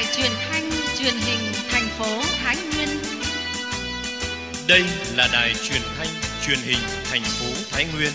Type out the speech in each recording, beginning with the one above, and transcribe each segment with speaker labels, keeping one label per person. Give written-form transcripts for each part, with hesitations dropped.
Speaker 1: Đài truyền thanh truyền hình thành phố Thái Nguyên.
Speaker 2: Đây là đài truyền thanh truyền hình thành phố Thái Nguyên.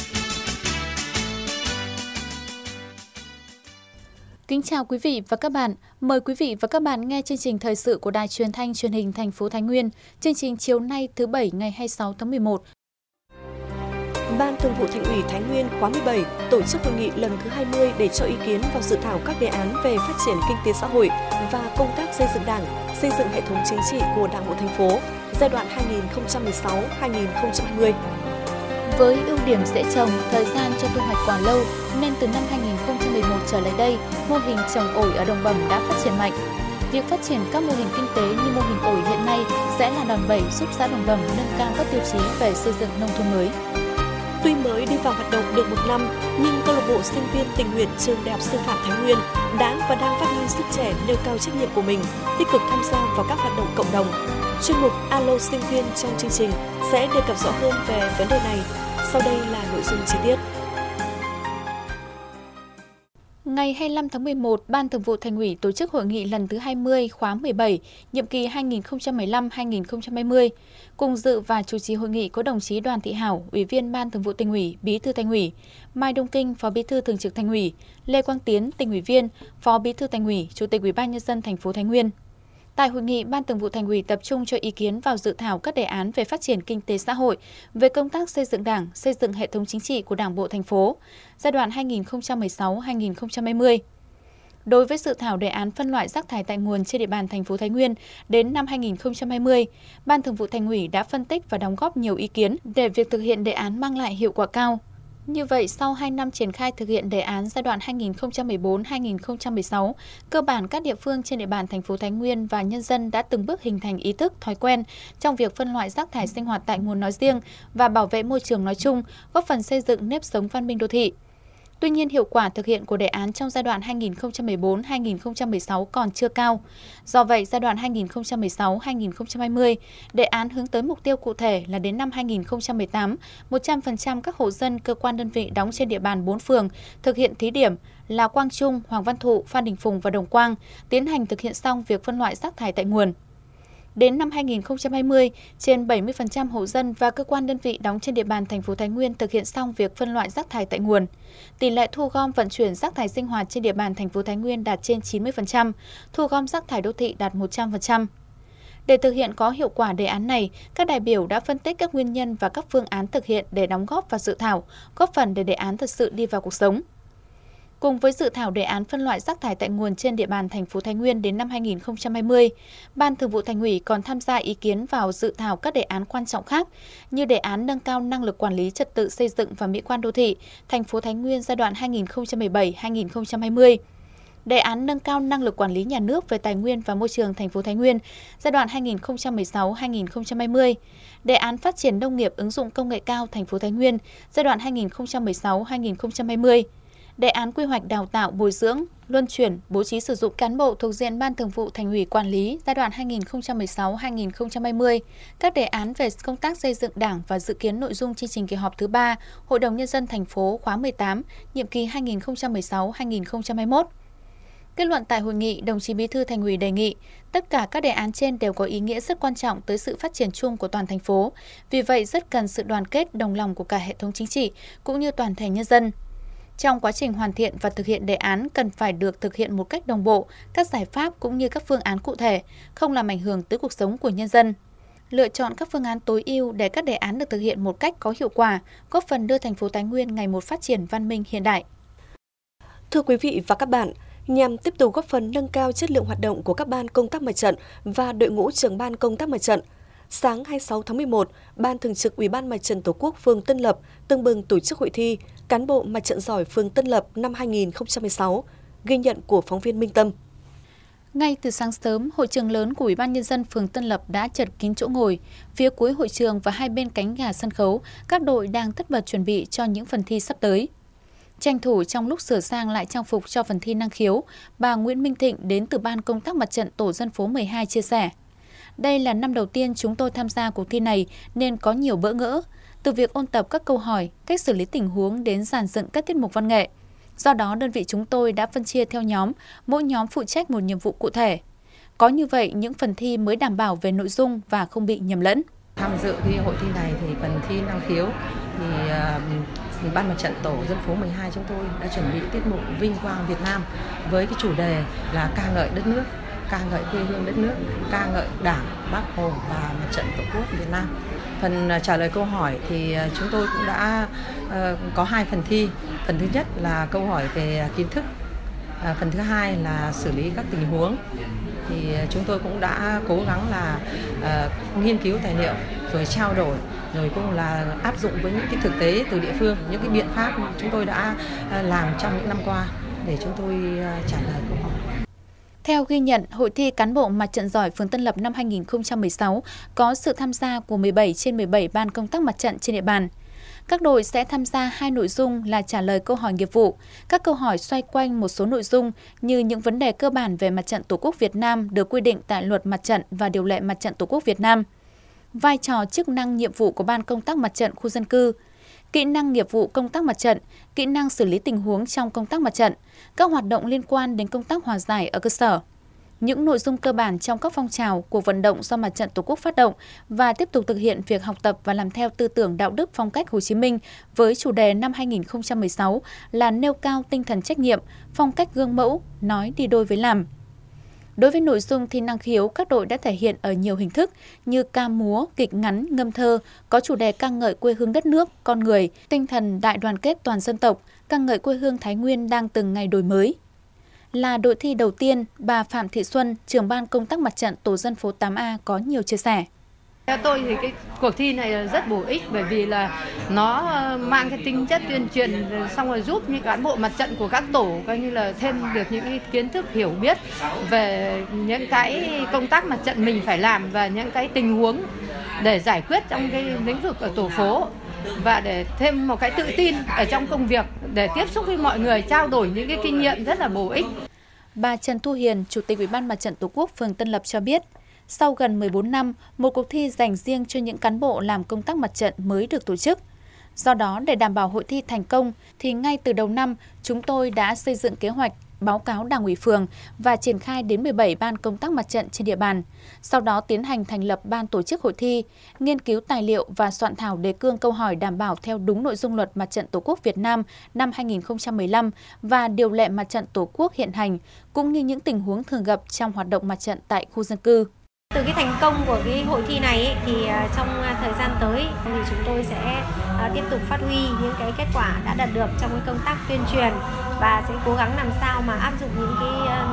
Speaker 3: Kính chào quý vị và các bạn. Mời quý vị và các bạn nghe chương trình thời sự của Đài truyền thanh truyền hình thành phố Thái Nguyên. Chương trình chiều nay thứ Bảy ngày 26 tháng 11.
Speaker 4: Ban Thường vụ Thành ủy Thái Nguyên khóa 17 tổ chức hội nghị lần thứ 20 để cho ý kiến vào dự thảo các đề án về phát triển kinh tế xã hội và công tác xây dựng Đảng, xây dựng hệ thống chính trị của Đảng bộ thành phố giai đoạn 2016-2020.
Speaker 3: Với ưu điểm dễ trồng, thời gian cho thu hoạch quả lâu nên từ năm 2011 trở lại đây, mô hình trồng ổi ở Đồng Bẩm đã phát triển mạnh. Việc phát triển các mô hình kinh tế như mô hình ổi hiện nay sẽ là đòn bẩy giúp xã Đồng Bẩm nâng cao các tiêu chí về xây dựng nông thôn mới.
Speaker 4: Tuy mới đi vào hoạt động được một năm, nhưng câu lạc bộ sinh viên tình nguyện trường Đại học Sư phạm Thái Nguyên đã và đang phát huy sức trẻ nêu cao trách nhiệm của mình, tích cực tham gia vào các hoạt động cộng đồng. Chuyên mục Alo sinh viên trong chương trình sẽ đề cập rõ hơn về vấn đề này. Sau đây là nội dung chi tiết.
Speaker 3: Ngày 25 tháng 11, Ban Thường vụ Thành ủy tổ chức hội nghị lần thứ 20 khóa 17, nhiệm kỳ 2015-2020. Cùng dự và chủ trì hội nghị có đồng chí Đoàn Thị Hảo, Ủy viên Ban Thường vụ Thành ủy, Bí thư Thành ủy, Mai Đông Kinh, Phó Bí thư Thường trực Thành ủy, Lê Quang Tiến, Tỉnh ủy viên, Phó Bí thư Thành ủy, Chủ tịch Ủy ban nhân dân thành phố Thái Nguyên. Tại hội nghị, Ban Thường vụ Thành ủy tập trung cho ý kiến vào dự thảo các đề án về phát triển kinh tế xã hội, về công tác xây dựng Đảng, xây dựng hệ thống chính trị của Đảng bộ thành phố, giai đoạn 2016-2020. Đối với dự thảo đề án phân loại rác thải tại nguồn trên địa bàn thành phố Thái Nguyên đến năm 2020, Ban Thường vụ Thành ủy đã phân tích và đóng góp nhiều ý kiến để việc thực hiện đề án mang lại hiệu quả cao. Như vậy, sau 2 năm triển khai thực hiện đề án giai đoạn 2014-2016, cơ bản các địa phương trên địa bàn thành phố Thái Nguyên và nhân dân đã từng bước hình thành ý thức, thói quen trong việc phân loại rác thải sinh hoạt tại nguồn nói riêng và bảo vệ môi trường nói chung, góp phần xây dựng nếp sống văn minh đô thị. Tuy nhiên, hiệu quả thực hiện của đề án trong giai đoạn 2014-2016 còn chưa cao. Do vậy, giai đoạn 2016-2020, đề án hướng tới mục tiêu cụ thể là đến năm 2018, 100% các hộ dân, cơ quan đơn vị đóng trên địa bàn 4 phường thực hiện thí điểm là Quang Trung, Hoàng Văn Thụ, Phan Đình Phùng và Đồng Quang, tiến hành thực hiện xong việc phân loại rác thải tại nguồn. Đến năm 2020, trên 70% hộ dân và cơ quan đơn vị đóng trên địa bàn thành phố Thái Nguyên thực hiện xong việc phân loại rác thải tại nguồn. Tỷ lệ thu gom vận chuyển rác thải sinh hoạt trên địa bàn thành phố Thái Nguyên đạt trên 90%, thu gom rác thải đô thị đạt 100%. Để thực hiện có hiệu quả đề án này, các đại biểu đã phân tích các nguyên nhân và các phương án thực hiện để đóng góp vào dự thảo, góp phần để đề án thực sự đi vào cuộc sống. Cùng với dự thảo đề án phân loại rác thải tại nguồn trên địa bàn thành phố Thái Nguyên đến năm 2020, Ban Thường vụ Thành ủy còn tham gia ý kiến vào dự thảo các đề án quan trọng khác như đề án nâng cao năng lực quản lý trật tự xây dựng và mỹ quan đô thị thành phố Thái Nguyên giai đoạn 2017-2020, đề án nâng cao năng lực quản lý nhà nước về tài nguyên và môi trường thành phố Thái Nguyên giai đoạn 2016-2020, đề án phát triển nông nghiệp ứng dụng công nghệ cao thành phố Thái Nguyên giai đoạn 2016-2020, đề án quy hoạch đào tạo, bồi dưỡng, luân chuyển, bố trí sử dụng cán bộ thuộc diện Ban Thường vụ Thành ủy quản lý giai đoạn 2016-2020, các đề án về công tác xây dựng Đảng và dự kiến nội dung chương trình kỳ họp thứ 3 Hội đồng Nhân dân thành phố khóa 18, nhiệm kỳ 2016-2021. Kết luận tại hội nghị, đồng chí Bí thư Thành ủy đề nghị tất cả các đề án trên đều có ý nghĩa rất quan trọng tới sự phát triển chung của toàn thành phố. Vì vậy, rất cần sự đoàn kết, đồng lòng của cả hệ thống chính trị cũng như toàn thể nhân dân. Trong quá trình hoàn thiện và thực hiện đề án cần phải được thực hiện một cách đồng bộ, các giải pháp cũng như các phương án cụ thể, không làm ảnh hưởng tới cuộc sống của nhân dân. Lựa chọn các phương án tối ưu để các đề án được thực hiện một cách có hiệu quả, góp phần đưa thành phố Thái Nguyên ngày một phát triển văn minh hiện đại.
Speaker 4: Thưa quý vị và các bạn, nhằm tiếp tục góp phần nâng cao chất lượng hoạt động của các ban công tác mặt trận và đội ngũ trưởng ban công tác mặt trận, sáng 26 tháng 11, Ban Thường trực Ủy ban Mặt trận Tổ quốc phường Tân Lập tưng bừng tổ chức hội thi Cán bộ Mặt trận giỏi phường Tân Lập năm 2016, ghi nhận của phóng viên Minh Tâm.
Speaker 3: Ngay từ sáng sớm, hội trường lớn của Ủy ban Nhân dân phường Tân Lập đã chật kín chỗ ngồi. Phía cuối hội trường và hai bên cánh gà sân khấu, các đội đang tất bật chuẩn bị cho những phần thi sắp tới. Tranh thủ trong lúc sửa sang lại trang phục cho phần thi năng khiếu, bà Nguyễn Minh Thịnh đến từ Ban Công tác Mặt trận Tổ dân phố 12 chia sẻ. Đây là năm đầu tiên chúng tôi tham gia cuộc thi này nên có nhiều bỡ ngỡ, từ việc ôn tập các câu hỏi, cách xử lý tình huống đến dàn dựng các tiết mục văn nghệ. Do đó, đơn vị chúng tôi đã phân chia theo nhóm, mỗi nhóm phụ trách một nhiệm vụ cụ thể. Có như vậy, những phần thi mới đảm bảo về nội dung và không bị nhầm lẫn.
Speaker 5: Tham dự hội thi này thì phần thi năng khiếu thì Ban Mặt trận Tổ dân phố 12 chúng tôi đã chuẩn bị tiết mục Vinh quang Việt Nam với cái chủ đề là ca ngợi đất nước, ca ngợi quê hương đất nước, ca ngợi Đảng, Bác Hồ và Mặt trận Tổ quốc Việt Nam. Phần trả lời câu hỏi thì chúng tôi cũng đã có 2 phần thi. Phần thứ nhất là câu hỏi về kiến thức, phần thứ hai là xử lý các tình huống. Thì chúng tôi cũng đã cố gắng là nghiên cứu tài liệu rồi trao đổi rồi cũng là áp dụng với những cái thực tế từ địa phương, những cái biện pháp chúng tôi đã làm trong những năm qua để chúng tôi trả lời câu hỏi.
Speaker 3: Theo ghi nhận, Hội thi Cán bộ Mặt trận giỏi phường Tân Lập năm 2016 có sự tham gia của 17 trên 17 ban công tác mặt trận trên địa bàn. Các đội sẽ tham gia 2 nội dung là trả lời câu hỏi nghiệp vụ. Các câu hỏi xoay quanh một số nội dung như những vấn đề cơ bản về Mặt trận Tổ quốc Việt Nam được quy định tại Luật Mặt trận và Điều lệ Mặt trận Tổ quốc Việt Nam. Vai trò, chức năng, nhiệm vụ của Ban công tác mặt trận khu dân cư, kỹ năng nghiệp vụ công tác mặt trận, kỹ năng xử lý tình huống trong công tác mặt trận, các hoạt động liên quan đến công tác hòa giải ở cơ sở. Những nội dung cơ bản trong các phong trào, cuộc vận động do Mặt trận Tổ quốc phát động và tiếp tục thực hiện việc học tập và làm theo tư tưởng đạo đức phong cách Hồ Chí Minh với chủ đề năm 2016 là nêu cao tinh thần trách nhiệm, phong cách gương mẫu, nói đi đôi với làm. Đối với nội dung thi năng khiếu, các đội đã thể hiện ở nhiều hình thức như ca múa, kịch ngắn, ngâm thơ, có chủ đề ca ngợi quê hương đất nước, con người, tinh thần đại đoàn kết toàn dân tộc, ca ngợi quê hương Thái Nguyên đang từng ngày đổi mới. Là đội thi đầu tiên, bà Phạm Thị Xuân, trưởng ban công tác mặt trận tổ dân phố 8A có nhiều chia sẻ.
Speaker 6: Theo tôi thì cái cuộc thi này rất bổ ích bởi vì là nó mang cái tính chất tuyên truyền, xong rồi giúp những cán bộ mặt trận của các tổ coi như là thêm được những cái kiến thức hiểu biết về những cái công tác mặt trận mình phải làm và những cái tình huống để giải quyết trong cái lĩnh vực ở tổ phố, và để thêm một cái tự tin ở trong công việc để tiếp xúc với mọi người, trao đổi những cái kinh nghiệm rất là bổ ích.
Speaker 3: Bà Trần Thu Hiền, Chủ tịch Ủy ban Mặt trận Tổ quốc phường Tân Lập cho biết, sau gần 14 năm, một cuộc thi dành riêng cho những cán bộ làm công tác mặt trận mới được tổ chức. Do đó, để đảm bảo hội thi thành công, thì ngay từ đầu năm, chúng tôi đã xây dựng kế hoạch, báo cáo Đảng ủy phường và triển khai đến 17 ban công tác mặt trận trên địa bàn. Sau đó tiến hành thành lập ban tổ chức hội thi, nghiên cứu tài liệu và soạn thảo đề cương câu hỏi đảm bảo theo đúng nội dung Luật Mặt trận Tổ quốc Việt Nam năm 2015 và điều lệ Mặt trận Tổ quốc hiện hành, cũng như những tình huống thường gặp trong hoạt động mặt trận tại khu dân cư.
Speaker 7: Từ cái thành công của cái hội thi này ấy, thì trong thời gian tới thì chúng tôi sẽ tiếp tục phát huy những cái kết quả đã đạt được trong cái công tác tuyên truyền và sẽ cố gắng làm sao mà áp dụng những cái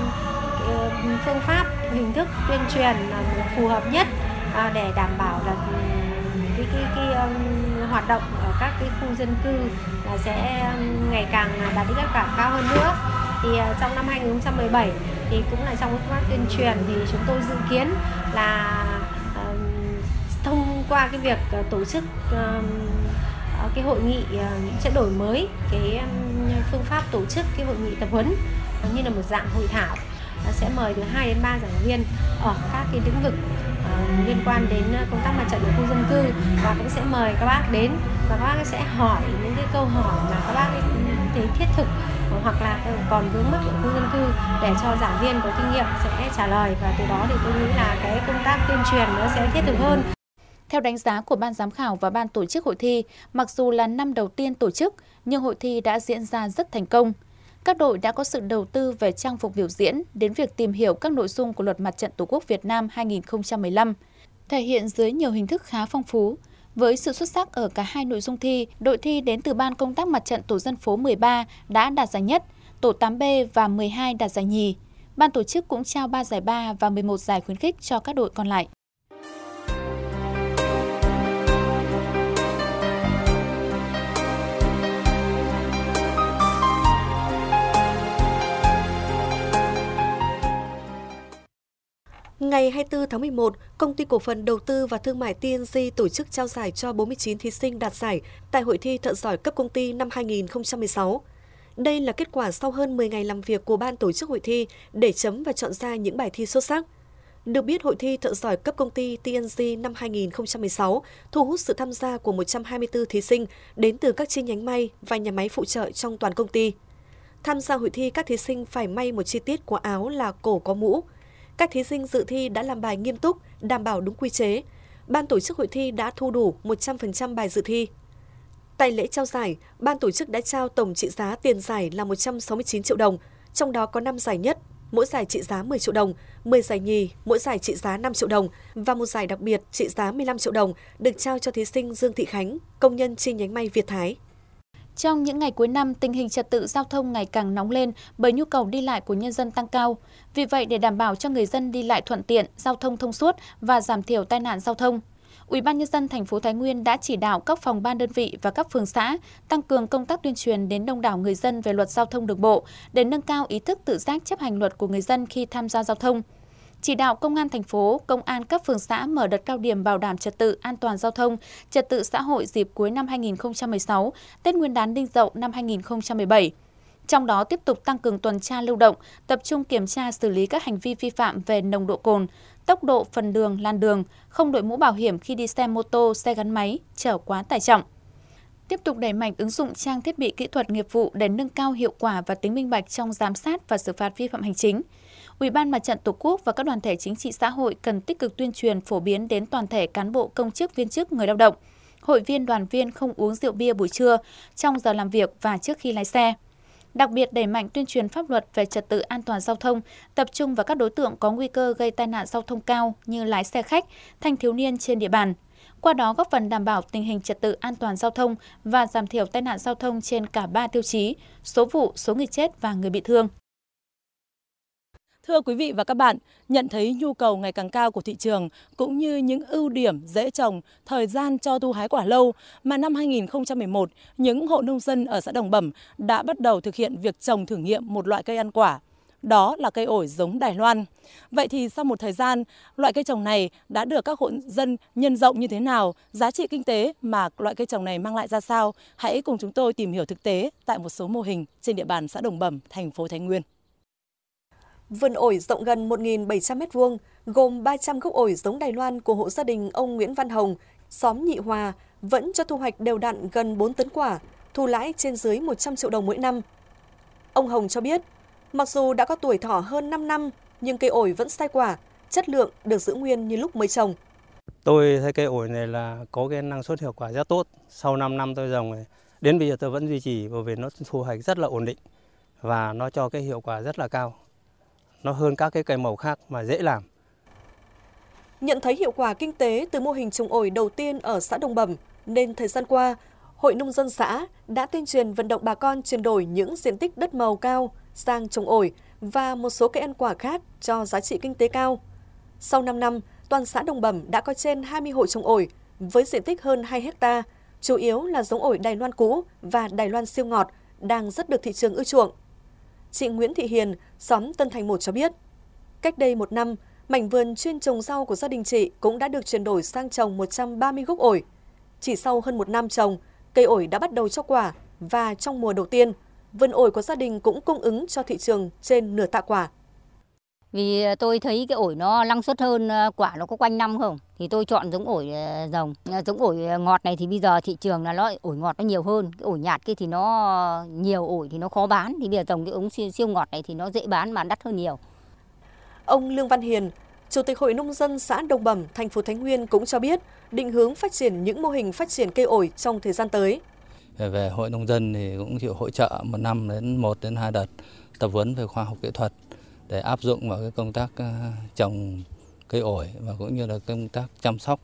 Speaker 7: phương pháp, hình thức tuyên truyền phù hợp nhất để đảm bảo là cái hoạt động ở các cái khu dân cư là sẽ ngày càng đạt được kết quả cao hơn nữa. Thì trong năm 2017 thì cũng là trong công tác tuyên truyền thì chúng tôi dự kiến là thông qua cái việc tổ chức cái hội nghị sẽ đổi mới cái phương pháp tổ chức cái hội nghị tập huấn như là một dạng hội thảo, sẽ mời từ 2 đến 3 giảng viên ở các cái lĩnh vực liên quan đến công tác mặt trận ở khu dân cư, và cũng sẽ mời các bác đến và các bác sẽ hỏi những cái câu hỏi mà các bác thấy thiết thực hoặc là còn vướng mắc ở khu dân cư để cho giảng viên có kinh nghiệm sẽ trả lời, và từ đó thì tôi nghĩ là cái công tác tuyên truyền nó sẽ thiết thực hơn.
Speaker 3: Theo đánh giá của ban giám khảo và ban tổ chức hội thi, mặc dù là năm đầu tiên tổ chức nhưng hội thi đã diễn ra rất thành công. Các đội đã có sự đầu tư về trang phục biểu diễn đến việc tìm hiểu các nội dung của Luật Mặt trận Tổ quốc Việt Nam 2015, thể hiện dưới nhiều hình thức khá phong phú. Với sự xuất sắc ở cả 2 nội dung thi, đội thi đến từ Ban công tác mặt trận tổ dân phố 13 đã đạt giải nhất, tổ 8B và 12 đạt giải nhì. Ban tổ chức cũng trao 3 giải ba và 11 giải khuyến khích cho các đội còn lại.
Speaker 4: Ngày 24 tháng 11, Công ty Cổ phần Đầu tư và Thương mại TNG tổ chức trao giải cho 49 thí sinh đạt giải tại Hội thi Thợ giỏi cấp công ty năm 2016. Đây là kết quả sau hơn 10 ngày làm việc của ban tổ chức hội thi để chấm và chọn ra những bài thi xuất sắc. Được biết, Hội thi Thợ giỏi cấp công ty TNG năm 2016 thu hút sự tham gia của 124 thí sinh đến từ các chi nhánh may và nhà máy phụ trợ trong toàn công ty. Tham gia hội thi, các thí sinh phải may một chi tiết của áo là cổ có mũ. Các thí sinh dự thi đã làm bài nghiêm túc, đảm bảo đúng quy chế. Ban tổ chức hội thi đã thu đủ 100% bài dự thi. Tại lễ trao giải, ban tổ chức đã trao tổng trị giá tiền giải là 169 triệu đồng, trong đó có 5 giải nhất, mỗi giải trị giá 10 triệu đồng, 10 giải nhì, mỗi giải trị giá 5 triệu đồng và một giải đặc biệt trị giá 15 triệu đồng được trao cho thí sinh Dương Thị Khánh, công nhân chi nhánh may Việt Thái.
Speaker 3: Trong những ngày cuối năm, tình hình trật tự giao thông ngày càng nóng lên bởi nhu cầu đi lại của nhân dân tăng cao. Vì vậy, để đảm bảo cho người dân đi lại thuận tiện, giao thông thông suốt và giảm thiểu tai nạn giao thông, Ủy ban nhân dân thành phố Thái Nguyên đã chỉ đạo các phòng ban đơn vị và các phường xã tăng cường công tác tuyên truyền đến đông đảo người dân về luật giao thông đường bộ để nâng cao ý thức tự giác chấp hành luật của người dân khi tham gia giao thông. Chỉ đạo Công an thành phố, Công an các phường xã mở đợt cao điểm bảo đảm trật tự an toàn giao thông, trật tự xã hội dịp cuối năm 2016, Tết Nguyên đán Đinh Dậu năm 2017. Trong đó tiếp tục tăng cường tuần tra lưu động, tập trung kiểm tra xử lý các hành vi vi phạm về nồng độ cồn, tốc độ phần đường, làn đường, không đội mũ bảo hiểm khi đi xe mô tô, xe gắn máy, chở quá tải trọng. Tiếp tục đẩy mạnh ứng dụng trang thiết bị kỹ thuật nghiệp vụ để nâng cao hiệu quả và tính minh bạch trong giám sát và xử phạt vi phạm hành chính. Ủy ban Mặt trận Tổ quốc và các đoàn thể chính trị xã hội cần tích cực tuyên truyền phổ biến đến toàn thể cán bộ, công chức, viên chức, người lao động, hội viên, đoàn viên không uống rượu bia buổi trưa, trong giờ làm việc và trước khi lái xe. Đặc biệt đẩy mạnh tuyên truyền pháp luật về trật tự an toàn giao thông, tập trung vào các đối tượng có nguy cơ gây tai nạn giao thông cao như lái xe khách, thanh thiếu niên trên địa bàn. Qua đó góp phần đảm bảo tình hình trật tự an toàn giao thông và giảm thiểu tai nạn giao thông trên cả 3 tiêu chí: số vụ, số người chết và người bị thương.
Speaker 8: Thưa quý vị và các bạn, nhận thấy nhu cầu ngày càng cao của thị trường cũng như những ưu điểm dễ trồng, thời gian cho thu hái quả lâu mà năm 2011, những hộ nông dân ở xã Đồng Bẩm đã bắt đầu thực hiện việc trồng thử nghiệm một loại cây ăn quả. Đó là cây ổi giống Đài Loan. Vậy thì sau một thời gian, loại cây trồng này đã được các hộ dân nhân rộng như thế nào? Giá trị kinh tế mà loại cây trồng này mang lại ra sao? Hãy cùng chúng tôi tìm hiểu thực tế tại một số mô hình trên địa bàn xã Đồng Bẩm, thành phố Thái Nguyên.
Speaker 4: Vườn ổi rộng gần 1.700 m2, gồm 300 gốc ổi giống Đài Loan của hộ gia đình ông Nguyễn Văn Hồng, xóm Nhị Hòa, vẫn cho thu hoạch đều đặn gần 4 tấn quả, thu lãi trên dưới 100 triệu đồng mỗi năm. Ông Hồng cho biết, mặc dù đã có tuổi thọ hơn 5 năm, nhưng cây ổi vẫn sai quả, chất lượng được giữ nguyên như lúc mới trồng.
Speaker 9: Tôi thấy cây ổi này là có cái năng suất hiệu quả rất tốt. Sau 5 năm tôi trồng này, đến bây giờ tôi vẫn duy trì bởi vì nó thu hoạch rất là ổn định và nó cho cái hiệu quả rất là cao. Nó hơn các cái cây màu khác mà dễ làm.
Speaker 4: Nhận thấy hiệu quả kinh tế từ mô hình trồng ổi đầu tiên ở xã Đồng Bẩm, nên thời gian qua, Hội Nông dân xã đã tuyên truyền vận động bà con chuyển đổi những diện tích đất màu cao sang trồng ổi và một số cây ăn quả khác cho giá trị kinh tế cao. Sau 5 năm, toàn xã Đồng Bẩm đã có trên 20 hộ trồng ổi với diện tích hơn 2 hecta, chủ yếu là giống ổi Đài Loan cũ và Đài Loan siêu ngọt, đang rất được thị trường ưa chuộng. Chị Nguyễn Thị Hiền, xóm Tân Thành 1 cho biết, cách đây 1 năm, mảnh vườn chuyên trồng rau của gia đình chị cũng đã được chuyển đổi sang trồng 130 gốc ổi. Chỉ sau hơn 1 năm trồng, cây ổi đã bắt đầu cho quả và trong mùa đầu tiên, vườn ổi của gia đình cũng cung ứng cho thị trường trên nửa tạ quả.
Speaker 10: Vì tôi thấy cái ổi nó năng suất hơn, quả nó có quanh năm không, thì tôi chọn giống ổi rồng. Giống ổi ngọt này thì bây giờ thị trường là ổi ngọt nó nhiều hơn, cái ổi nhạt kia thì nó nhiều ổi thì nó khó bán, thì bây giờ trồng cái ống siêu ngọt này thì nó dễ bán mà đắt hơn nhiều.
Speaker 4: Ông Lương Văn Hiền, Chủ tịch Hội Nông dân xã Đồng Bẩm, thành phố Thái Nguyên cũng cho biết định hướng phát triển những mô hình phát triển cây ổi trong thời gian tới.
Speaker 11: Về Hội Nông dân thì cũng chịu hỗ trợ 1 năm đến 1 đến 2 đợt tập huấn về khoa học kỹ thuật để áp dụng vào cái công tác trồng cây ổi và cũng như là công tác chăm sóc.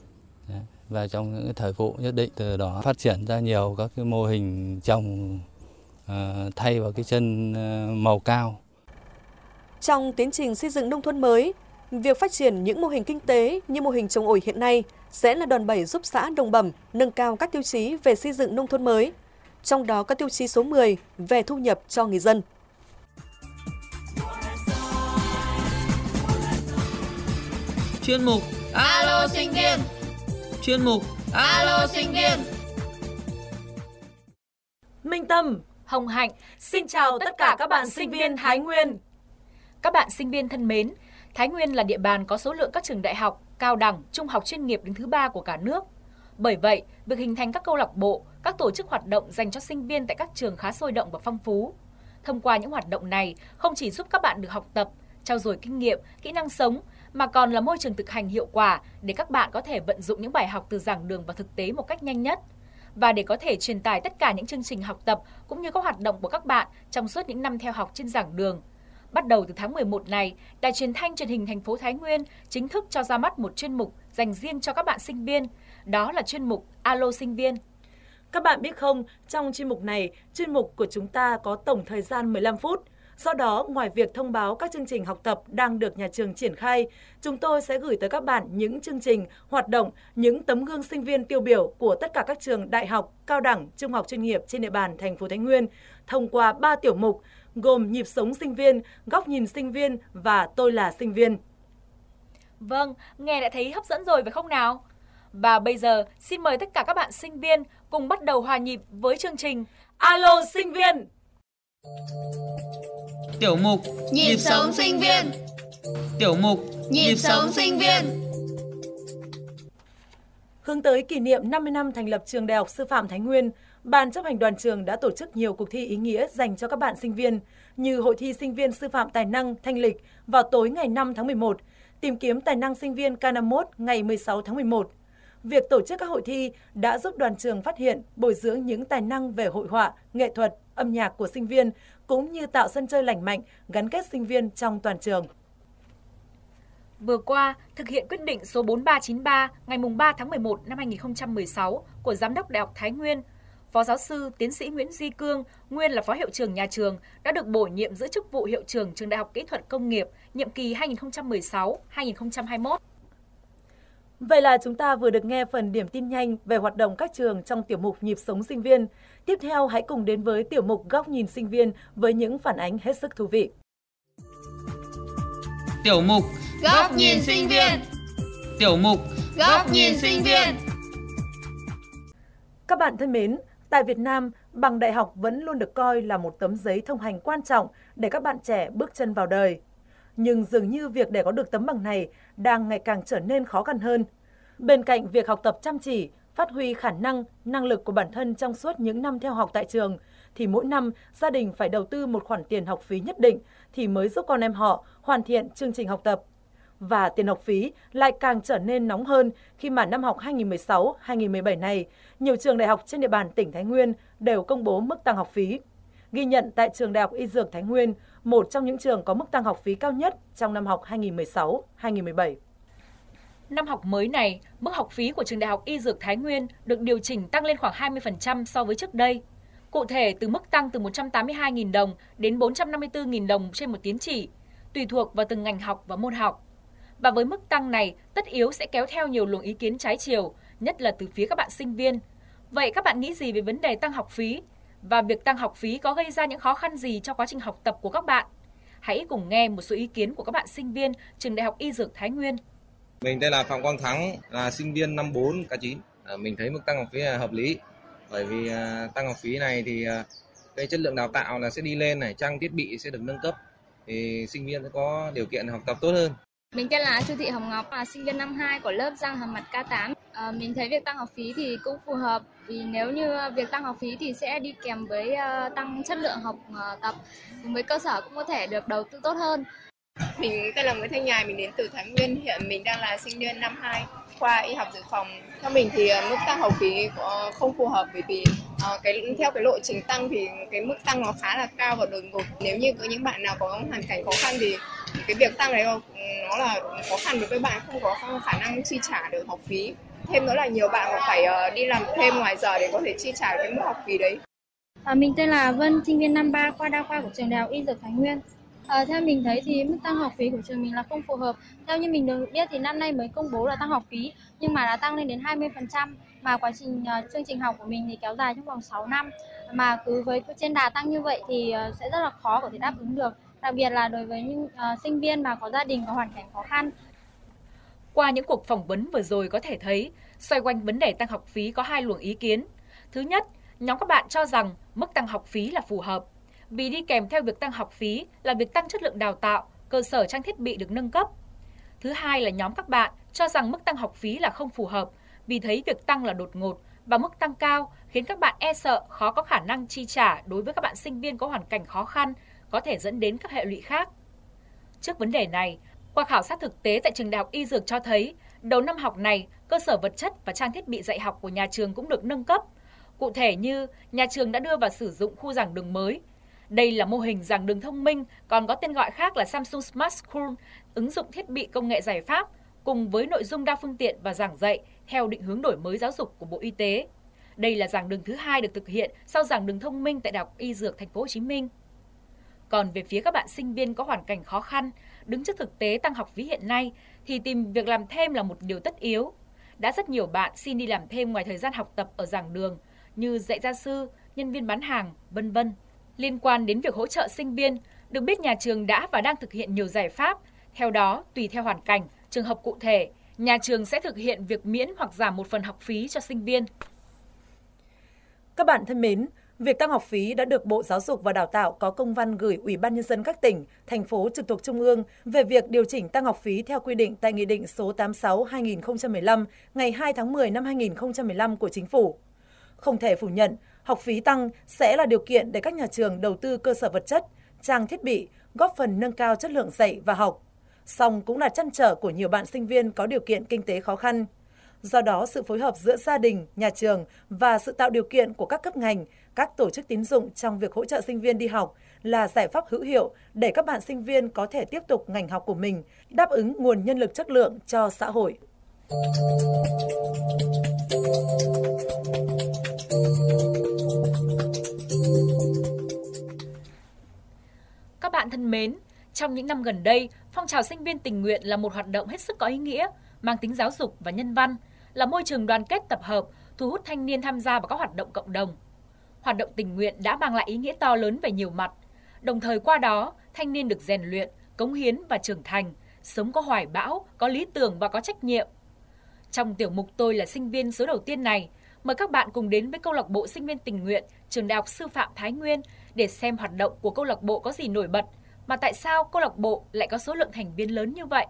Speaker 11: Và trong những cái thời vụ nhất định, từ đó phát triển ra nhiều các cái mô hình trồng thay vào cái chân màu cao.
Speaker 4: Trong tiến trình xây dựng nông thôn mới, việc phát triển những mô hình kinh tế như mô hình trồng ổi hiện nay sẽ là đòn bẩy giúp xã Đồng Bẩm nâng cao các tiêu chí về xây dựng nông thôn mới, trong đó có tiêu chí số 10 về thu nhập cho người dân.
Speaker 12: Chuyên mục
Speaker 13: Alo sinh viên.
Speaker 12: Chuyên mục
Speaker 13: Alo sinh viên.
Speaker 14: Minh Tâm, Hồng Hạnh, xin chào tất cả các bạn sinh viên Thái Nguyên. Các bạn sinh viên thân mến, Thái Nguyên là địa bàn có số lượng các trường đại học, cao đẳng, trung học chuyên nghiệp đứng thứ 3 của cả nước. Bởi vậy, việc hình thành các câu lạc bộ, các tổ chức hoạt động dành cho sinh viên tại các trường khá sôi động và phong phú. Thông qua những hoạt động này, không chỉ giúp các bạn được học tập, trau dồi kinh nghiệm, kỹ năng sống, mà còn là môi trường thực hành hiệu quả để các bạn có thể vận dụng những bài học từ giảng đường vào thực tế một cách nhanh nhất. Và để có thể truyền tải tất cả những chương trình học tập cũng như các hoạt động của các bạn trong suốt những năm theo học trên giảng đường. Bắt đầu từ tháng 11 này, Đài Truyền thanh Truyền hình thành phố Thái Nguyên chính thức cho ra mắt một chuyên mục dành riêng cho các bạn sinh viên. Đó là chuyên mục Alo Sinh viên.
Speaker 8: Các bạn biết không, trong chuyên mục này, chuyên mục của chúng ta có tổng thời gian 15 phút. Do đó, ngoài việc thông báo các chương trình học tập đang được nhà trường triển khai, chúng tôi sẽ gửi tới các bạn những chương trình, hoạt động, những tấm gương sinh viên tiêu biểu của tất cả các trường đại học, cao đẳng, trung học chuyên nghiệp trên địa bàn thành phố Thái Nguyên thông qua 3 tiểu mục gồm Nhịp sống sinh viên, Góc nhìn sinh viên và Tôi là sinh viên.
Speaker 14: Vâng, nghe đã thấy hấp dẫn rồi phải không nào? Và bây giờ, xin mời tất cả các bạn sinh viên cùng bắt đầu hòa nhịp với chương trình Alo Sinh viên!
Speaker 12: Tiểu mục
Speaker 13: Nhịp sống sinh viên.
Speaker 12: Tiểu mục
Speaker 13: Nhịp sống sinh viên.
Speaker 8: Hướng tới kỷ niệm 50 năm thành lập Trường Đại học Sư phạm Thái Nguyên, Ban chấp hành đoàn trường đã tổ chức nhiều cuộc thi ý nghĩa dành cho các bạn sinh viên, như hội thi sinh viên sư phạm tài năng thanh lịch vào tối ngày 5 tháng 11, tìm kiếm tài năng sinh viên K51 ngày 16 tháng 11. Việc tổ chức các hội thi đã giúp đoàn trường phát hiện, bồi dưỡng những tài năng về hội họa, nghệ thuật, âm nhạc của sinh viên, cũng như tạo sân chơi lành mạnh, gắn kết sinh viên trong toàn trường.
Speaker 14: Vừa qua, thực hiện quyết định số 4393 ngày 3 tháng 11 năm 2016 của Giám đốc Đại học Thái Nguyên, Phó giáo sư, tiến sĩ Nguyễn Duy Cương, nguyên là Phó hiệu trưởng nhà trường, đã được bổ nhiệm giữ chức vụ hiệu trưởng Trường Đại học Kỹ thuật Công nghiệp, nhiệm kỳ 2016-2021.
Speaker 8: Vậy là chúng ta vừa được nghe phần điểm tin nhanh về hoạt động các trường trong tiểu mục Nhịp sống sinh viên. Tiếp theo, hãy cùng đến với tiểu mục Góc nhìn sinh viên với những phản ánh hết sức thú vị.
Speaker 12: Tiểu mục
Speaker 13: Góc nhìn sinh viên.
Speaker 12: Tiểu mục
Speaker 13: Góc nhìn sinh viên.
Speaker 8: Các bạn thân mến, tại Việt Nam, bằng đại học vẫn luôn được coi là một tấm giấy thông hành quan trọng để các bạn trẻ bước chân vào đời. Nhưng dường như việc để có được tấm bằng này đang ngày càng trở nên khó khăn hơn. Bên cạnh việc học tập chăm chỉ, phát huy khả năng, năng lực của bản thân trong suốt những năm theo học tại trường, thì mỗi năm gia đình phải đầu tư một khoản tiền học phí nhất định thì mới giúp con em họ hoàn thiện chương trình học tập. Và tiền học phí lại càng trở nên nóng hơn khi mà năm học 2016-2017 này, nhiều trường đại học trên địa bàn tỉnh Thái Nguyên đều công bố mức tăng học phí. Ghi nhận tại Trường Đại học Y Dược Thái Nguyên, một trong những trường có mức tăng học phí cao nhất trong năm học 2016-2017.
Speaker 14: Năm học mới này, mức học phí của Trường Đại học Y Dược Thái Nguyên được điều chỉnh tăng lên khoảng 20% so với trước đây. Cụ thể, từ mức tăng từ 182.000 đồng đến 454.000 đồng trên một tín chỉ, tùy thuộc vào từng ngành học và môn học. Và với mức tăng này, tất yếu sẽ kéo theo nhiều luồng ý kiến trái chiều, nhất là từ phía các bạn sinh viên. Vậy các bạn nghĩ gì về vấn đề tăng học phí? Và việc tăng học phí có gây ra những khó khăn gì cho quá trình học tập của các bạn? Hãy cùng nghe một số ý kiến của các bạn sinh viên Trường Đại học Y Dược Thái Nguyên.
Speaker 15: Mình tên là Phạm Quang Thắng, là sinh viên năm 4 K9. Mình thấy mức tăng học phí là hợp lý. Bởi vì tăng học phí này thì cái chất lượng đào tạo là sẽ đi lên này, trang thiết bị sẽ được nâng cấp. Thì sinh viên sẽ có điều kiện học tập tốt hơn.
Speaker 16: Mình tên là Chu Thị Hồng Ngọc, là sinh viên năm 2 của lớp răng hàm mặt K8. Mình thấy việc tăng học phí thì cũng phù hợp, vì nếu như việc tăng học phí thì sẽ đi kèm với tăng chất lượng học tập, cùng với cơ sở cũng có thể được đầu tư tốt hơn.
Speaker 17: Mình tên là Nguyễn Thanh Nhài, mình đến từ Thái Nguyên, hiện mình đang là sinh viên năm 2 khoa y học dự phòng. Theo mình thì mức tăng học phí không phù hợp, bởi vì theo cái lộ trình tăng thì cái mức tăng nó khá là cao và đột ngột. Nếu như có những bạn nào có hoàn cảnh khó khăn thì cái việc tăng này nó là khó khăn đối với bạn, không có khả năng chi trả được học phí. Thêm nữa là nhiều bạn còn phải đi làm thêm ngoài giờ để có thể chi trả cái mức học phí đấy.
Speaker 16: Mình tên là Vân, sinh viên năm 3 khoa đa khoa của Trường Đại học Y Dược Thái Nguyên. Theo mình thấy thì mức tăng học phí của trường mình là không phù hợp. Theo như mình được biết thì năm nay mới công bố là tăng học phí, nhưng mà đã tăng lên đến 20%. Mà quá trình chương trình học của mình thì kéo dài trong vòng 6 năm. Mà cứ với trên đà tăng như vậy thì sẽ rất là khó có thể đáp ứng được. Đặc biệt là đối với những sinh viên mà có gia đình có hoàn cảnh khó khăn.
Speaker 14: Qua những cuộc phỏng vấn vừa rồi có thể thấy, xoay quanh vấn đề tăng học phí có hai luồng ý kiến. Thứ nhất, nhóm các bạn cho rằng mức tăng học phí là phù hợp, vì đi kèm theo việc tăng học phí là việc tăng chất lượng đào tạo, cơ sở trang thiết bị được nâng cấp. Thứ hai là nhóm các bạn cho rằng mức tăng học phí là không phù hợp, vì thấy việc tăng là đột ngột và mức tăng cao khiến các bạn e sợ khó có khả năng chi trả đối với các bạn sinh viên có hoàn cảnh khó khăn, có thể dẫn đến các hệ lụy khác. Trước vấn đề này, qua khảo sát thực tế tại trường Đại học Y Dược cho thấy, đầu năm học này, cơ sở vật chất và trang thiết bị dạy học của nhà trường cũng được nâng cấp. Cụ thể như nhà trường đã đưa vào sử dụng khu giảng đường mới. Đây là mô hình giảng đường thông minh, còn có tên gọi khác là Samsung Smart School, ứng dụng thiết bị công nghệ giải pháp, cùng với nội dung đa phương tiện và giảng dạy theo định hướng đổi mới giáo dục của Bộ Y tế. Đây là giảng đường thứ 2 được thực hiện sau giảng đường thông minh tại Đại học Y Dược Thành phố Hồ Chí Minh. Còn về phía các bạn sinh viên có hoàn cảnh khó khăn, đứng trước thực tế tăng học phí hiện nay thì tìm việc làm thêm là một điều tất yếu. Đã rất nhiều bạn xin đi làm thêm ngoài thời gian học tập ở giảng đường như dạy gia sư, nhân viên bán hàng, vân vân. Liên quan đến việc hỗ trợ sinh viên, được biết nhà trường đã và đang thực hiện nhiều giải pháp. Theo đó, tùy theo hoàn cảnh, trường hợp cụ thể, nhà trường sẽ thực hiện việc miễn hoặc giảm một phần học phí cho sinh viên.
Speaker 18: Các bạn thân mến, việc tăng học phí đã được Bộ Giáo dục và Đào tạo có công văn gửi Ủy ban Nhân dân các tỉnh, thành phố trực thuộc Trung ương về việc điều chỉnh tăng học phí theo quy định tại Nghị định số 86/2015 ngày 2 tháng 10 năm 2015 của Chính phủ. Không thể phủ nhận, học phí tăng sẽ là điều kiện để các nhà trường đầu tư cơ sở vật chất, trang thiết bị, góp phần nâng cao chất lượng dạy và học. Song cũng là trăn trở của nhiều bạn sinh viên có điều kiện kinh tế khó khăn. Do đó, sự phối hợp giữa gia đình, nhà trường và sự tạo điều kiện của các cấp ngành, các tổ chức tín dụng trong việc hỗ trợ sinh viên đi học là giải pháp hữu hiệu để các bạn sinh viên có thể tiếp tục ngành học của mình, đáp ứng nguồn nhân lực chất lượng cho xã hội.
Speaker 14: Các bạn thân mến, trong những năm gần đây, phong trào sinh viên tình nguyện là một hoạt động hết sức có ý nghĩa, mang tính giáo dục và nhân văn, là môi trường đoàn kết tập hợp, thu hút thanh niên tham gia vào các hoạt động cộng đồng. Hoạt động tình nguyện đã mang lại ý nghĩa to lớn về nhiều mặt, đồng thời qua đó, thanh niên được rèn luyện, cống hiến và trưởng thành, sống có hoài bão, có lý tưởng và có trách nhiệm. Trong tiểu mục Tôi là sinh viên số đầu tiên này, mời các bạn cùng đến với câu lạc bộ sinh viên tình nguyện Trường Đại học Sư phạm Thái Nguyên để xem hoạt động của câu lạc bộ có gì nổi bật, mà tại sao câu lạc bộ lại có số lượng thành viên lớn như vậy.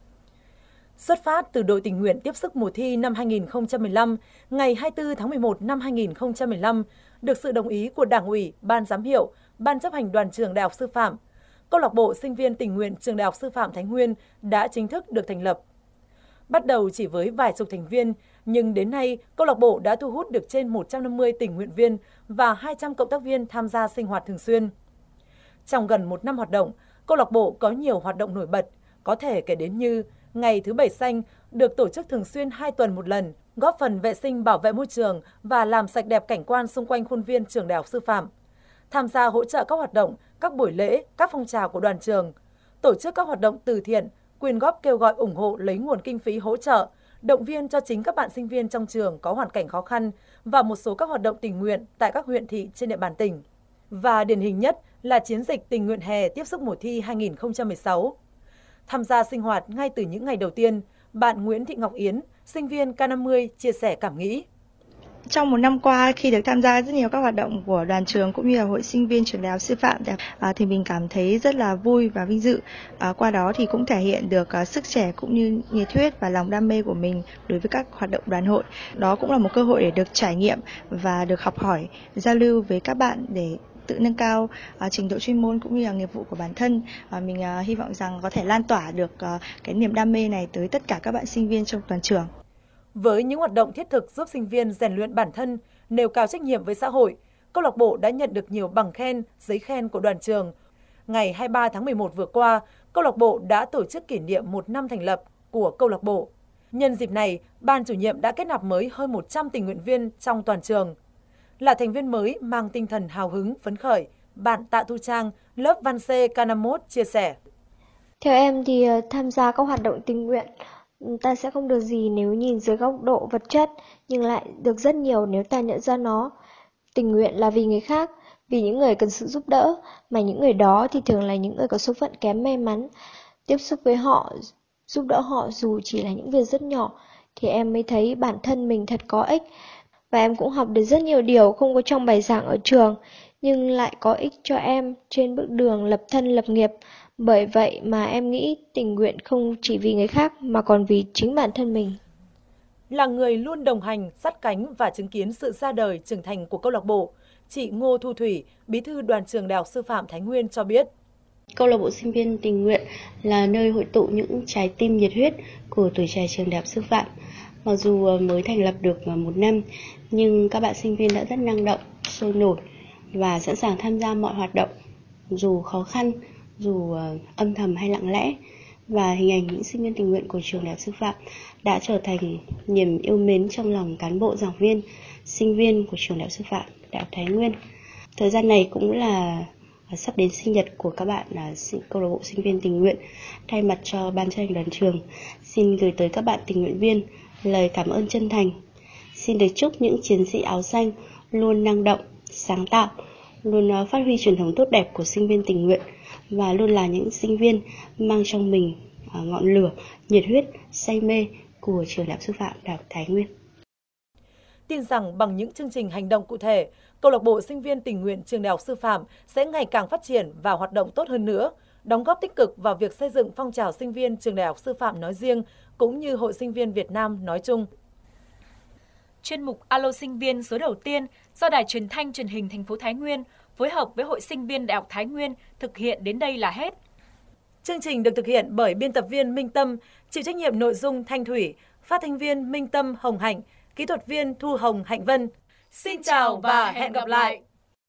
Speaker 18: Xuất phát từ đội tình nguyện tiếp sức mùa thi năm 2015, ngày 24 tháng 11 năm 2015, được sự đồng ý của Đảng ủy, Ban giám hiệu, Ban chấp hành Đoàn trường Đại học Sư phạm, câu lạc bộ sinh viên tình nguyện Trường Đại học Sư phạm Thái Nguyên đã chính thức được thành lập. Bắt đầu chỉ với vài chục thành viên, nhưng đến nay câu lạc bộ đã thu hút được trên 150 tình nguyện viên và 200 cộng tác viên tham gia sinh hoạt thường xuyên. Trong gần một năm hoạt động, câu lạc bộ có nhiều hoạt động nổi bật, có thể kể đến như Ngày thứ Bảy xanh được tổ chức thường xuyên 2 tuần một lần, góp phần vệ sinh bảo vệ môi trường và làm sạch đẹp cảnh quan xung quanh khuôn viên Trường Đại học Sư phạm. Tham gia hỗ trợ các hoạt động, các buổi lễ, các phong trào của đoàn trường, tổ chức các hoạt động từ thiện, quyên góp kêu gọi ủng hộ lấy nguồn kinh phí hỗ trợ, động viên cho chính các bạn sinh viên trong trường có hoàn cảnh khó khăn và một số các hoạt động tình nguyện tại các huyện thị trên địa bàn tỉnh. Và điển hình nhất là chiến dịch tình nguyện hè tiếp sức mùa thi 2016. Tham gia sinh hoạt ngay từ những ngày đầu tiên, bạn Nguyễn Thị Ngọc Yến, sinh viên K50 chia sẻ cảm nghĩ.
Speaker 19: Trong một năm qua, khi được tham gia rất nhiều các hoạt động của đoàn trường cũng như là hội sinh viên Trường Đại học Sư phạm thì mình cảm thấy rất là vui và vinh dự. Qua đó thì cũng thể hiện được sức trẻ cũng như nhiệt huyết và lòng đam mê của mình đối với các hoạt động đoàn hội. Đó cũng là một cơ hội để được trải nghiệm và được học hỏi, giao lưu với các bạn để tự nâng cao trình độ chuyên môn cũng như là nghiệp vụ của bản thân. Mình hy vọng rằng có thể lan tỏa được cái niềm đam mê này tới tất cả các bạn sinh viên trong toàn trường.
Speaker 18: Với những hoạt động thiết thực giúp sinh viên rèn luyện bản thân, nêu cao trách nhiệm với xã hội, câu lạc bộ đã nhận được nhiều bằng khen, giấy khen của đoàn trường. Ngày 23 tháng 11 vừa qua, câu lạc bộ đã tổ chức kỷ niệm 1 năm thành lập của câu lạc bộ. Nhân dịp này, ban chủ nhiệm đã kết nạp mới hơn 100 tình nguyện viên trong toàn trường. Là thành viên mới mang tinh thần hào hứng, phấn khởi, bạn Tạ Thu Trang, lớp Văn C K51 chia sẻ.
Speaker 20: Theo em thì tham gia các hoạt động tình nguyện, ta sẽ không được gì nếu nhìn dưới góc độ vật chất, nhưng lại được rất nhiều nếu ta nhận ra nó. Tình nguyện là vì người khác, vì những người cần sự giúp đỡ, mà những người đó thì thường là những người có số phận kém may mắn. Tiếp xúc với họ, giúp đỡ họ dù chỉ là những việc rất nhỏ, thì em mới thấy bản thân mình thật có ích. Và em cũng học được rất nhiều điều không có trong bài giảng ở trường, nhưng lại có ích cho em trên bước đường lập thân lập nghiệp. Bởi vậy mà em nghĩ tình nguyện không chỉ vì người khác mà còn vì chính bản thân mình.
Speaker 18: là người luôn đồng hành, sát cánh và chứng kiến sự ra đời trưởng thành của câu lạc bộ, chị Ngô Thu Thủy, Bí thư Đoàn trường Đại học Sư phạm Thái Nguyên cho biết.
Speaker 21: Câu lạc bộ sinh viên tình nguyện là nơi hội tụ những trái tim nhiệt huyết của tuổi trẻ trường Đại học Sư phạm. Mặc dù mới thành lập được 1 năm, nhưng các bạn sinh viên đã rất năng động, sôi nổi và sẵn sàng tham gia mọi hoạt động, dù khó khăn, dù âm thầm hay lặng lẽ. Và hình ảnh những sinh viên tình nguyện của trường Đại học Sư phạm đã trở thành niềm yêu mến trong lòng cán bộ, giảng viên, sinh viên của trường Đại học Sư phạm Đại học Thái Nguyên. Thời gian này cũng là sắp đến sinh nhật của các bạn câu lạc bộ sinh viên tình nguyện. Thay mặt cho ban chấp hành đoàn trường, xin gửi tới các bạn tình nguyện viên lời cảm ơn chân thành. Xin được chúc những chiến sĩ áo xanh luôn năng động, sáng tạo, luôn phát huy truyền thống tốt đẹp của sinh viên tình nguyện và luôn là những sinh viên mang trong mình ngọn lửa, nhiệt huyết, say mê của trường Đại học Sư phạm Đại học Thái Nguyên.
Speaker 18: Tin rằng bằng những chương trình hành động cụ thể, câu lạc bộ sinh viên tình nguyện trường Đại học Sư phạm sẽ ngày càng phát triển và hoạt động tốt hơn nữa, đóng góp tích cực vào việc xây dựng phong trào sinh viên trường Đại học Sư phạm nói riêng cũng như Hội Sinh viên Việt Nam nói chung.
Speaker 14: Chuyên mục Alo Sinh viên số đầu tiên do Đài Truyền thanh Truyền hình thành phố Thái Nguyên phối hợp với Hội Sinh viên Đại học Thái Nguyên thực hiện đến đây là hết.
Speaker 18: Chương trình được thực hiện bởi biên tập viên Minh Tâm, chịu trách nhiệm nội dung Thanh Thủy, phát thanh viên Minh Tâm Hồng Hạnh, kỹ thuật viên Thu Hồng Hạnh Vân. Xin chào và hẹn gặp lại!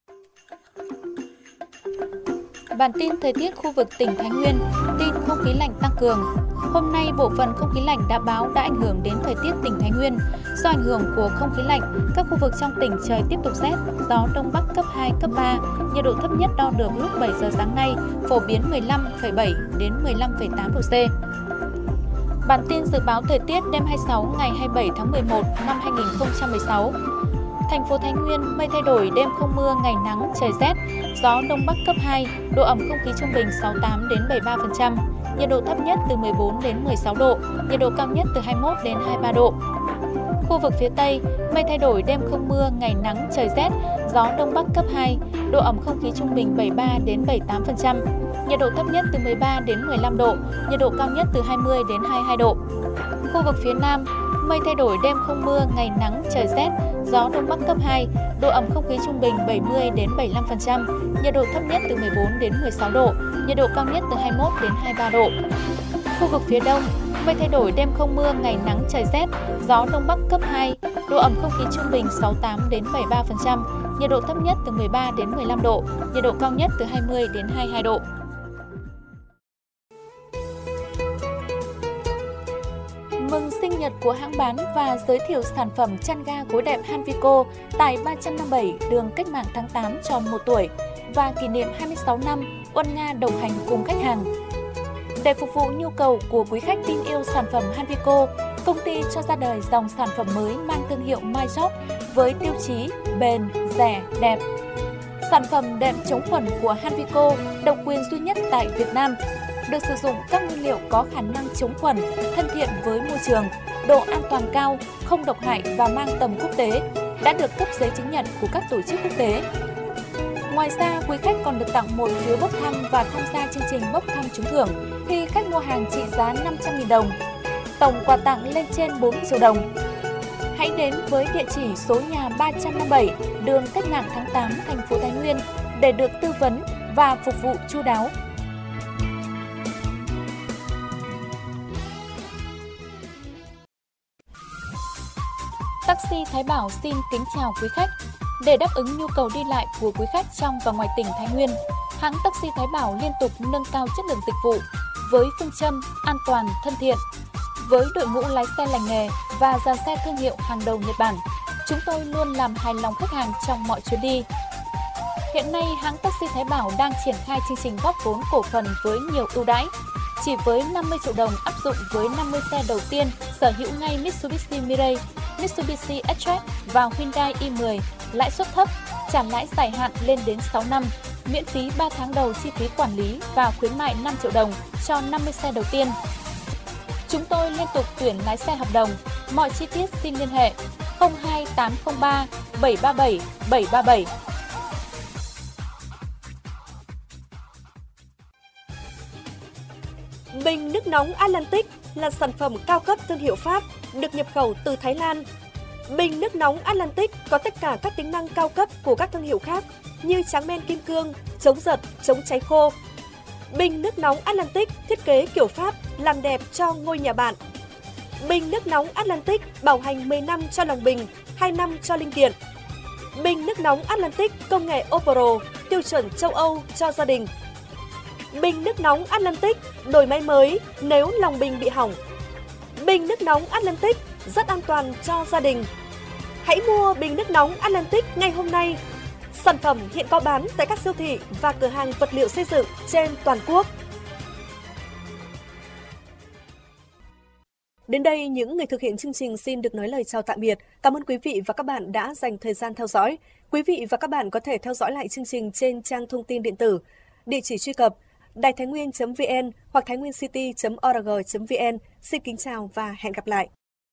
Speaker 3: Bản tin thời tiết khu vực tỉnh Thái Nguyên, tin không khí lạnh tăng cường. Hôm nay, bộ phận không khí lạnh đã báo đã ảnh hưởng đến thời tiết tỉnh Thái Nguyên. Do ảnh hưởng của không khí lạnh, các khu vực trong tỉnh trời tiếp tục rét, gió Đông Bắc cấp 2, cấp 3. Nhiệt độ thấp nhất đo được lúc 7 giờ sáng nay, phổ biến 15,7 đến 15,8 độ C. Bản tin dự báo thời tiết đêm 26 ngày 27 tháng 11 năm 2016. Thành phố Thái Nguyên mây thay đổi, đêm không mưa, ngày nắng, trời rét, gió Đông Bắc cấp 2, độ ẩm không khí trung bình 68 đến 73%, nhiệt độ thấp nhất từ 14 đến 16 độ, nhiệt độ cao nhất từ 21 đến 23 độ. Khu vực phía Tây, mây thay đổi, đêm không mưa, ngày nắng, trời rét, gió Đông Bắc cấp 2, độ ẩm không khí trung bình 73 đến 78%, nhiệt độ thấp nhất từ 13 đến 15 độ, nhiệt độ cao nhất từ 20 đến 22 độ. Khu vực phía Nam, mây thay đổi, đêm không mưa, ngày nắng, trời rét, gió Đông Bắc cấp 2, độ ẩm không khí trung bình 70 đến 75%, nhiệt độ thấp nhất từ 14 đến 16 độ, nhiệt độ cao nhất từ 21 đến 23 độ. Khu vực phía Đông, mây thay đổi, đêm không mưa, ngày nắng, trời rét, gió Đông Bắc cấp 2, độ ẩm không khí trung bình 68 đến 73%, nhiệt độ thấp nhất từ 13 đến 15 độ, nhiệt độ cao nhất từ 20 đến 22 độ. Mừng sinh nhật của hãng bán và giới thiệu sản phẩm chăn ga gối đẹp Hanvico tại 357 đường Cách mạng tháng 8 tròn 1 tuổi và kỷ niệm 26 năm Uân Nga đồng hành cùng khách hàng. Để phục vụ nhu cầu của quý khách tin yêu sản phẩm Hanvico, công ty cho ra đời dòng sản phẩm mới mang thương hiệu MyJob với tiêu chí bền, rẻ, đẹp. Sản phẩm đệm chống khuẩn của Hanvico độc quyền duy nhất tại Việt Nam, được sử dụng các nguyên liệu có khả năng chống khuẩn, thân thiện với môi trường, độ an toàn cao, không độc hại và mang tầm quốc tế, đã được cấp giấy chứng nhận của các tổ chức quốc tế. Ngoài ra, quý khách còn được tặng một phiếu bốc thăm và tham gia chương trình bốc thăm trúng thưởng khi khách mua hàng trị giá 500.000 đồng. Tổng quà tặng lên trên 40 triệu đồng. Hãy đến với địa chỉ số nhà 357, đường Cách mạng tháng 8, thành phố Thái Nguyên để được tư vấn và phục vụ chu đáo. Taxi Thái Bảo xin kính chào quý khách. Để đáp ứng nhu cầu đi lại của quý khách trong và ngoài tỉnh Thái Nguyên, hãng Taxi Thái Bảo liên tục nâng cao chất lượng dịch vụ với phương châm an toàn, thân thiện. Với đội ngũ lái xe lành nghề và dàn xe thương hiệu hàng đầu Nhật Bản, chúng tôi luôn làm hài lòng khách hàng trong mọi chuyến đi. Hiện nay, hãng Taxi Thái Bảo đang triển khai chương trình góp vốn cổ phần với nhiều ưu đãi. Chỉ với 50 triệu đồng áp dụng với 50 xe đầu tiên sở hữu ngay Mitsubishi Mirage, Mitsubishi S-Track và Hyundai i10, lãi suất thấp, trả lãi dài hạn lên đến 6 năm, miễn phí 3 tháng đầu chi phí quản lý và khuyến mại 5 triệu đồng cho 50 xe đầu tiên. Chúng tôi liên tục tuyển lái xe hợp đồng. Mọi chi tiết xin liên hệ 02803 737 737.
Speaker 4: Bình nước nóng Atlantic là sản phẩm cao cấp thương hiệu Pháp, được nhập khẩu từ Thái Lan. Bình nước nóng Atlantic có tất cả các tính năng cao cấp của các thương hiệu khác như tráng men kim cương, chống giật, chống cháy khô. Bình nước nóng Atlantic thiết kế kiểu Pháp, làm đẹp cho ngôi nhà bạn. Bình nước nóng Atlantic bảo hành 10 năm cho lòng bình, 2 năm cho linh kiện. Bình nước nóng Atlantic công nghệ Opro, tiêu chuẩn châu Âu cho gia đình. Bình nước nóng Atlantic đổi máy mới nếu lòng bình bị hỏng. Bình nước nóng Atlantic rất an toàn cho gia đình. Hãy mua bình nước nóng Atlantic ngay hôm nay. Sản phẩm hiện có bán tại các siêu thị và cửa hàng vật liệu xây dựng trên toàn quốc. Đến đây, những người thực hiện chương trình xin được nói lời chào tạm biệt. Cảm ơn quý vị và các bạn đã dành thời gian theo dõi. Quý vị và các bạn có thể theo dõi lại chương trình trên trang thông tin điện tử. Địa chỉ truy cập đài tháinhnguyên.vn hoặc tháinhguencity.org.vn. Xin kính chào và hẹn gặp lại.